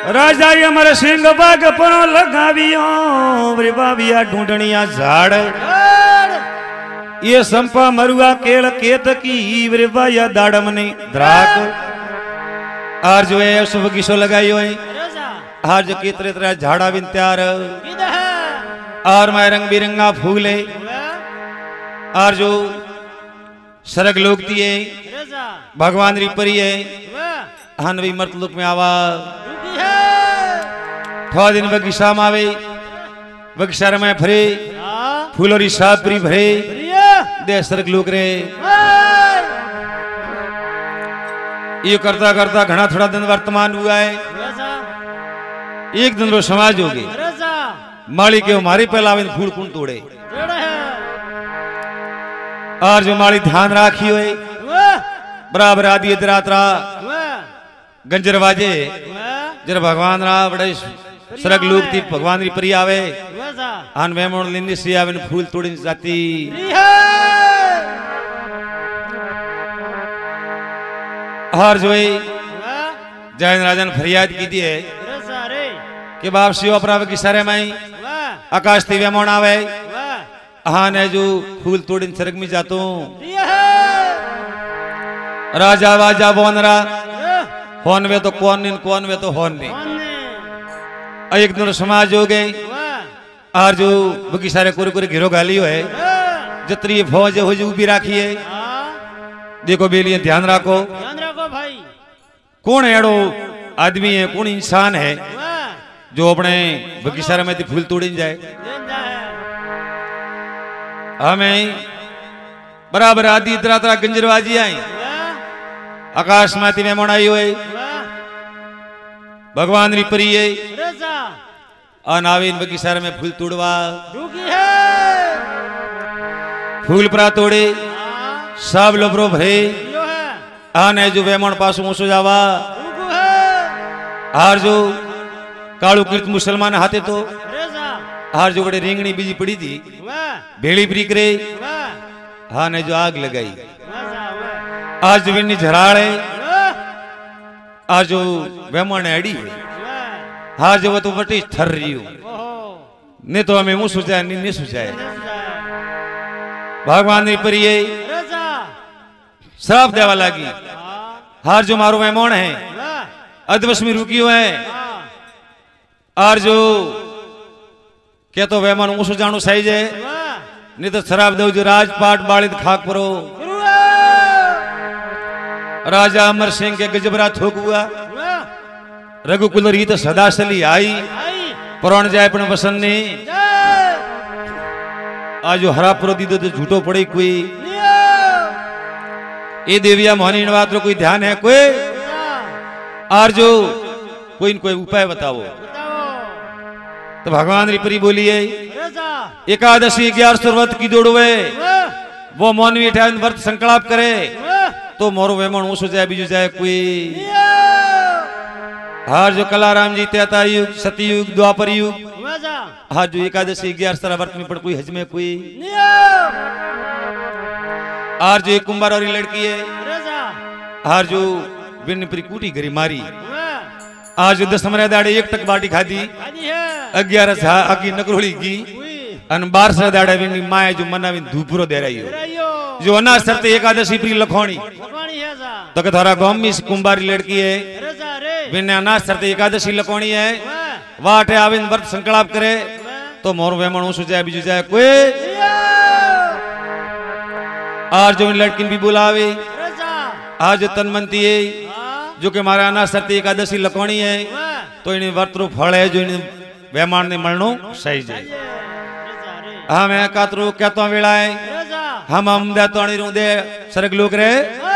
राजा अमर सिंह बाग पनो लगावियो रे बाविया ढूंढनिया झाड़ ये संपा मरुआ केड़ केत की रे बाया दाड़म ने द्राक आर जो है शुभ किसो लगाइयो है आर जो केतरे तरह झाड़ा बिन त्यार आर मैं रंग बिरंगा फूल है आर जो सरग लोगती है भगवान री परी है हनवी मर्तलुक में आवा थोड़ा दिन बगीचा में आवे बगीचा में भरे फूलों री सापरी भरे दे सरग लोग रे ये करता करता घना थोड़ा दिन वर्तमान हुआ है एक दिन रो समाज हो गई माली के मारी पहला फूल कुण तोड़े और जो माली ध्यान राखी हुए बराबर आदि रात्रा गंजर बाजे जरा भगवान रा बड़े सरग लोग थी भगवान री परी आवे आन वेमोण लिंदी सी आवे फूल तोड़ी जाती हर जो जैन राजन फरियाद की थी है कि बाप शिव अपराव की सारे माई आकाश थी वेमोण आवे हाँ ने जो फूल तोड़ी सरग में जातो राजा वाजा बोनरा होन वे तो कौन वे तो होन नहीं एक दिन समाज हो गए और जो बकी सारे कोरे कोरे घिरो गाली है जतरी फौज हो जो भी राखी है देखो बेलिए ध्यान रखो भाई कौन एड़ो आदमी है कौन इंसान है जो अपने बगीचा में फूल तोड़ी जाए हमें बराबर आदि तरह गंजरबाजी आई आकाश माती में मोड़ाई हुए भगवान री परी है अनावीन बगीचा में फूल तोड़वा फूल परा तोड़े सब लोबरो भरे आने जो वेमण पास मुसो जावा हार जो कालू कीर्त मुसलमान हाथे तो हार जो बड़े रेंगणी बीजी पड़ी थी भेड़ी प्री करे हाँ ने जो आग लगाई आज विन्नी झराड़े आज जो वेमण एडी हाँ जो वो तो बटी थर रही हो ने तो हमें मुंह सुझाए नहीं सुझाए भगवान ने परिये श्राप देवा लगी हार जो मारो वेमण है अधवश में रुकी हुए है और जो क्या तो वेमण मुंह सुझाणु सही जे नहीं तो शराब दो जो राजपाट बालित खाक परो राजा अमर सिंह के गजबरा थोक हुआ रघुकुल रीत सदा चली आई पुराण जाए पण वसन ने आज जो हरा पुरो दी तो झूठो पड़े कोई ये देविया मोहनी बात रो कोई ध्यान है कोई और जो कोई न कोई उपाय बताओ तो भगवान री परी बोली है एकादशी 11 व्रत की दौड़वे वो मौनवी व्रत संकल्प करे तो मोरो वेमण ऊसो जाए बीजो जाए कोई हार जो कलाराम जी त्रेता युग सतयुग द्वापर युग हाँ जो एकादशी 11 व्रत में पड़ कोई हज में कोई हार जो एक कुंभार और लड़की है हार जो बिन प्री कूटी घरी मारी आज जो 10 मरे दाड़े एक तक बाटी खादी 11 आकी नकरोली की अन 12 दाड़े बिन माए जो मना बिन धूपरो दे रही हो जो अनाज सरते एकादशी प्री लखोणी तो के थारा गांव में कुंभारी लड़की है बिन अनाज सरते एकादशी लखोणी है वाटे आविन व्रत संकल्प करे तो मोर वेमण ऊसो जाए बीजो जाए कोई आज जो लड़की भी बुलावे आज तनमंती है जो के मारा अनाज सरते एकादशी लखोणी है तो इन्हें व्रत रो फल है जो इन्हें वेमण ने मरणो सही जाए हमें कातरो क्या तो वेला है हम दे तोणी रू दे सरग लोग रे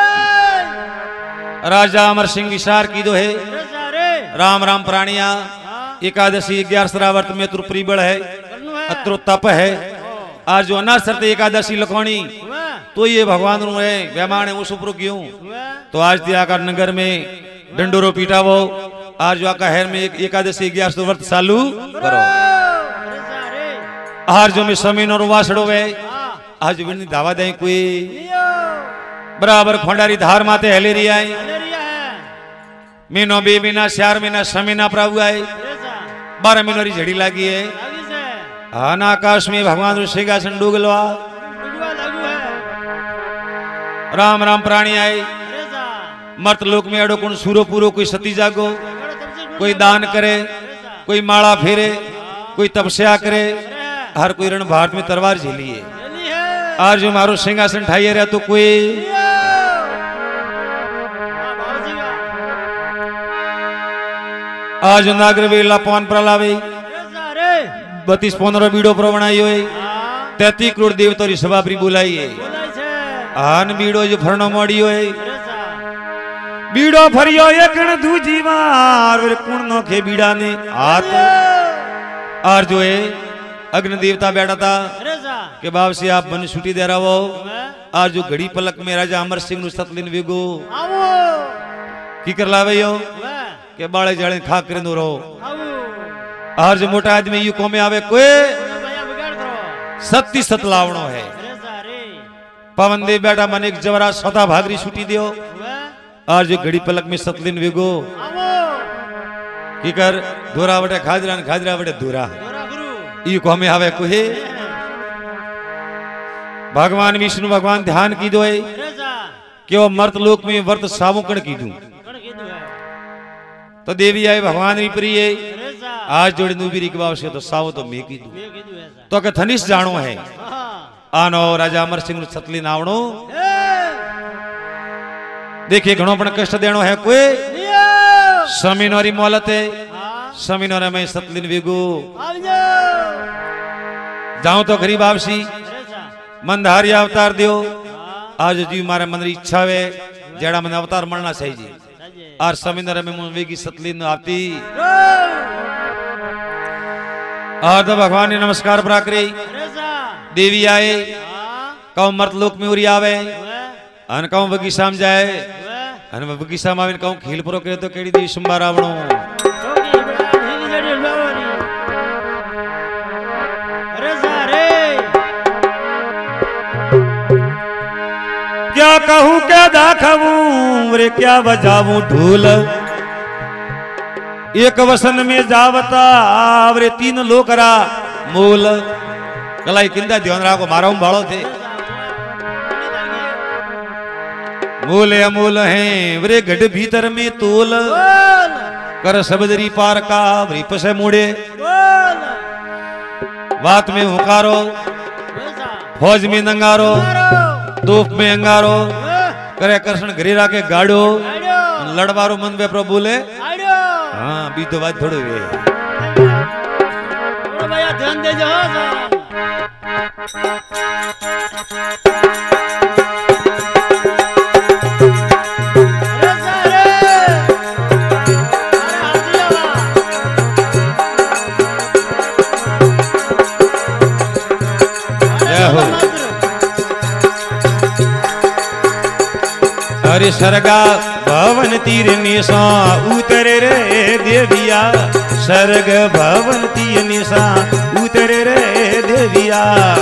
राजा अमर सिंह विशार की दो है राम राम प्राणिया एकादशी 11 व्रत में तुर प्रीबल है अत्रो तप है आज जो अनाज सरते एकादशी लखोणी तो ये भगवान रू है वेमाने वो सुप्रो क्यों तो आज दिया आकर नगर में डंडोरो पीटावो आज जो आका हेर में एकादशी 11 व्रत चालू करो आज जो में समीन और वासड़ो है आज विनी दावा दे कोई बराबर खोंडारी धार माते हेलेरी आई महीनो 2 महीना 4 महीना 6 महीना प्रभु आए 12 महीनों री झड़ी लागी है आन आकाश में भगवान सिंहासन डूगलवा राम राम प्राणी आए मर्त लोक में अड़ो कुण सूरो पूरो कोई सती जागो कोई दान करे कोई माला फेरे कोई तपस्या करे हर कोई रण भारत में तलवार झेलिए आज जो मारो सिंहासन ठाइए रहा तो कोई आज नागर वेला पवन प्रलावे 32-15 बीड़ो प्रवणाई होए 33 करोड़ देवतारी सभा प्री बुलाई है आन बीड़ो जो फरनो मोड़ी होए बीड़ो फरियो एकण दूजी बार कुण नो के बीड़ा ने आत आर जो है अग्नि देवता बैठा था के बाप से आप मन छुट्टी दे रहा हो आज जो घड़ी पलक में राजा अमर सिंह नु सतलिन वेगो की कर लावे यो के बाळे जाळे खा करे नो रो आज जो मोटा आदमी यू को में आवे कोई सत्ती सतलावणो है पवन देव बैठा मन एक जवरा स्वता भागरी छुट्टी दियो आज जो घड़ी पलक में सतलिन वेगो की कर धोरा बटे खाजरा बटे धोरा यू को में आवे कोई भगवान विष्णु भगवान ध्यान की दो कि वो मर्त लोक में वर्त सावुकण की दूं तो देवी आए भगवान भी प्रिय आज जोड़े नुबीरी के से तो सावो तो मैं की दूं तो के थनिस जानो है आनो राजा अमर सिंह सतली नावणो देखिए घणो पण कष्ट देनो है कोई समीनोरी मोहलत है समीनोरे में सतलिन वेगो जाऊं तो गरीब आवसी मंदहारी अवतार दियो आज जी मारे मन री इच्छा है जेड़ा मन अवतार मरना चाहिए जी और समिंदर में मुन वेगी सतलिन आती और तो भगवान ने नमस्कार प्राकरी देवी आए कहूं मर्त लोक में उरी आवे अन कहूं बगीचा में जाए अन बगीचा में आवे कहूं खील परो करे तो केड़ी दी सुंबा रावणो क्या कहूं क्या दाखवूं रे क्या बजाऊं ढोल एक वसन में जावता रे 3 लोकरा मोल कलाई किंदा ध्यान राखो मारा भाड़ो थे मोल अमोल है रे गढ़ भीतर में तोल कर सबदरी पार का रे पसे मुड़े बात में हुकारो फौज में नंगारो तोप में अंगारो करे कृष्ण घरे राके गाड़ो लड़वारो मन में प्रभु बोले हाँ भी तो बात थोड़ी वे भैया ध्यान दे जाओ अरे सरगा भवन तीर निशा उतरे रे देविया सर्ग भवन तीर निशा उतरे रे देविया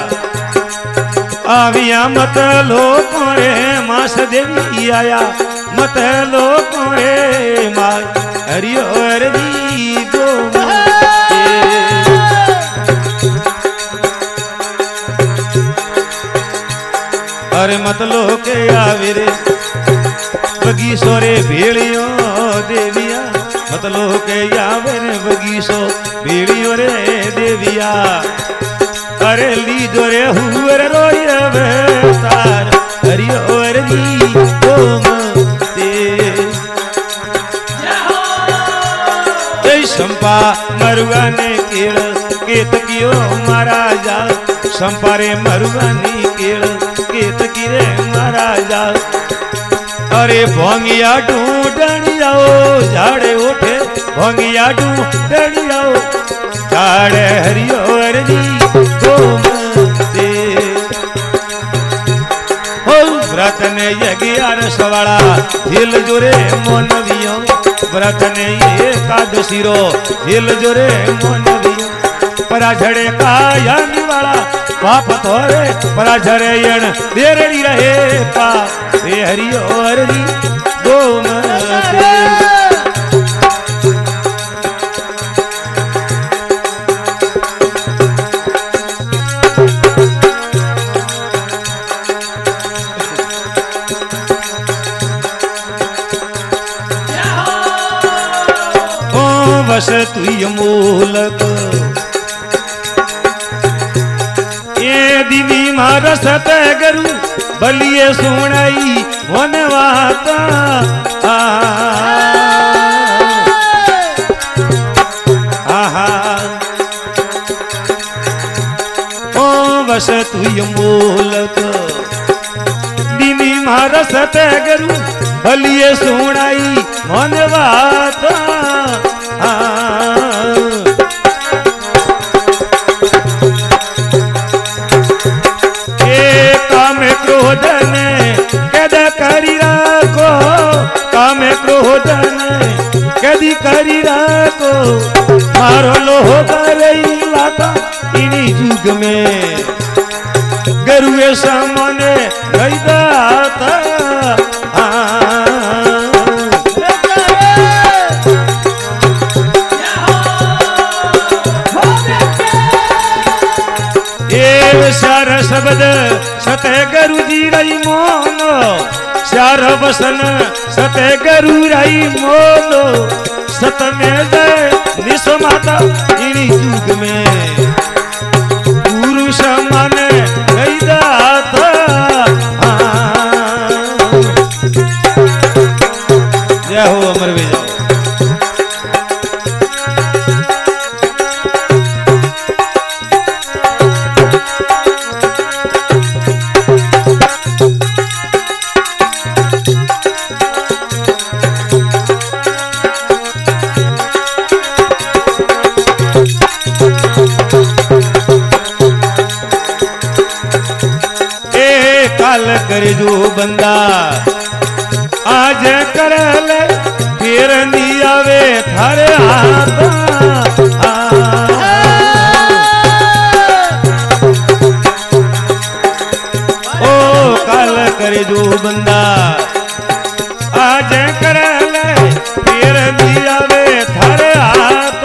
आविया मत लोको रे मास देवी आया मत लोको रे माय हरियो हरि गो अरे मत लोके आवे रे बगीसो रे भेड़ियो देविया मतलब के आवे रे बगीसो भेड़ियो रे देविया अरे लीजो रे हुएर रोयवे तार हरियो हरि ओम ते जय संपा मरुआ ने केळ केत कियो महाराजा संपारे मरुआ ने केळ केत किरे महाराजा अरे भोंगिया ढूंढनी जाओ झाड़े उठे भोंगिया ढूंढनी जाओ झाड़े हरियो हरि गोमते हो व्रत ने 11 सवाड़ा हिल जोरे मोनवियो व्रत ने एकादशी रो हिल जोरे मोनवियो परा झड़े कायानी वाला पाप तोरे परा झरे यण देरड़ी रहे पा हे हरियो हरि गोमते बस तुई मूलक ये दीदी मारा सते गरु बलिए सुनाई वन वाता बस तुई मूलक दीदी मारा सते गरु बलिए सुनाई मन बात काम क्रोधन कद करी राखो काम क्रोधन कदी करी राखो मारो लोह करई लाता इनी जुग में गरुए सामने गई दाता श्यार शब्द सते गरु जी रई मोनो श्यार वसन सते गरु रई मोनो सत में जय निस माता इनी जुग में पुरुष माने गई दाता जय हो अमर वे जाओ करे जो बंदा आज कर ले फिर नहीं आवे थारे हाथ ओ काल करे जो बंदा आज कर ले फिर नहीं आवे थारे हाथ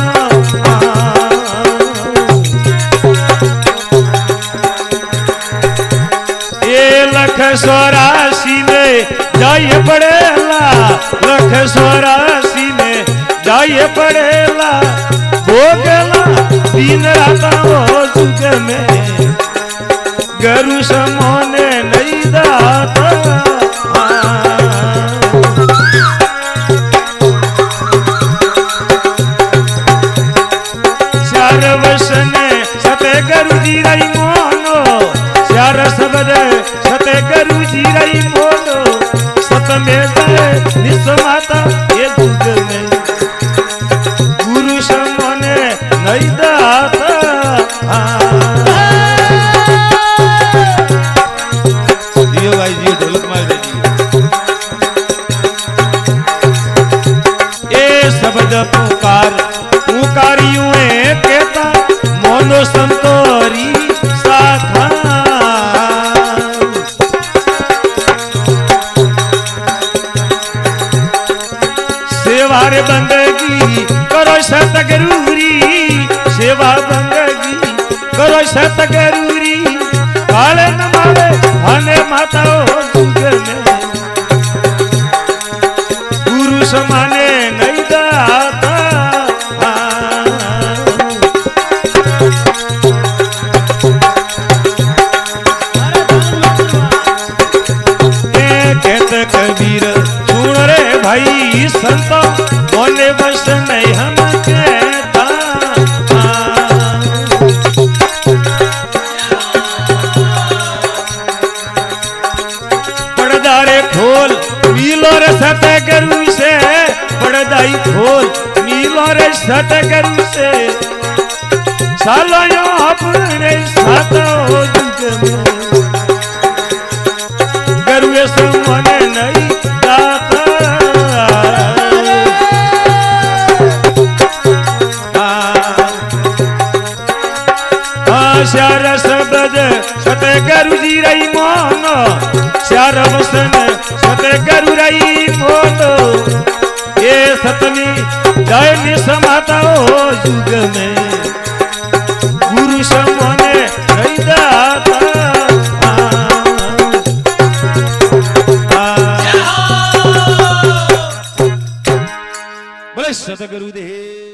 लख 84 में जाइए पड़ेला लख 84 में जाइए पड़ेला भोगला दिन रात हो जुग में गरु समोने नहीं दाता चार वसने सते गरु जी रई मोनो चार शब्द सते गरु जी रई मोनो सत में जय निस माता ये जुग में गुरु समने नहीं दाता जियो भाई जियो ढोलक मार दे ये शब्द पुकार पुकारियों कहता मोनो संतोरी साथा सेवारे बंदगी करो सतगुरुरी सेवा बंदगी करो सतगुरुरी काले न मारे हने माता हो जुग में गुरु समाने नहीं दाता कबीर सुन रे भाई संत बोले बस नहीं हम कहता पड़दारे खोल मिलो रे सतगुरु से पड़दाई खोल मिलो रे सतगुरु से सालो अपने साथ हो जुग में गरुए समने नहीं दाता श्यार शब्द सते गरु जी रई मोनो श्यार वसन सते गरु रई मोनो ये सतमी जय निस माता हो जुग में गुरु समने नहीं दाता सतगुरु देव।